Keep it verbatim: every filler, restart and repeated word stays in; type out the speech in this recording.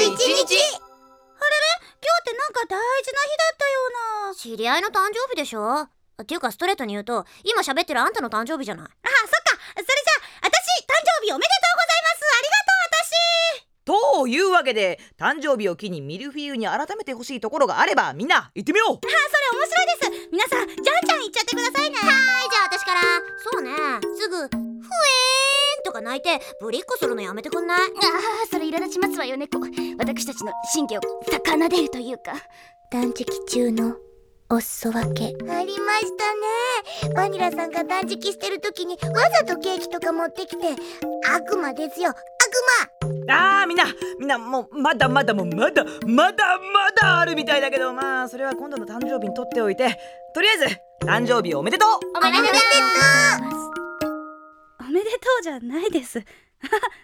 一日。あれれ、今日ってなんか大事な日だったような。 知り合いの誕生日でしょ。っていうかストレートに言うと今喋ってるあんたの誕生日じゃない。 あ、そっか。それじゃあ私誕生日おめでとうございます。ありがとう。私というわけで誕生日を機にミルフィーユに改めてほしいところがあればみんな行ってみよう。 あ、それ面白いです。皆さんじゃんじゃん言っちゃってくださいね。 はい、じゃあ私から。そうね、すぐふえーんとか泣いてぶりっこするのやめてくんない？ああ、それ苛立ちますわよ猫。私たちの神経を逆なでるというか。 断食中のお裾分けありましたね。バニラさんが断食してる時にわざとケーキとか持ってきて、悪魔ですよ、悪魔。あーみんなみんなもうまだまだもうまだまだまだあるみたいだけど、まあそれは今度の誕生日にとっておいて、とりあえず誕生日おめでとう。 おめでとう。 おめでとうじゃないです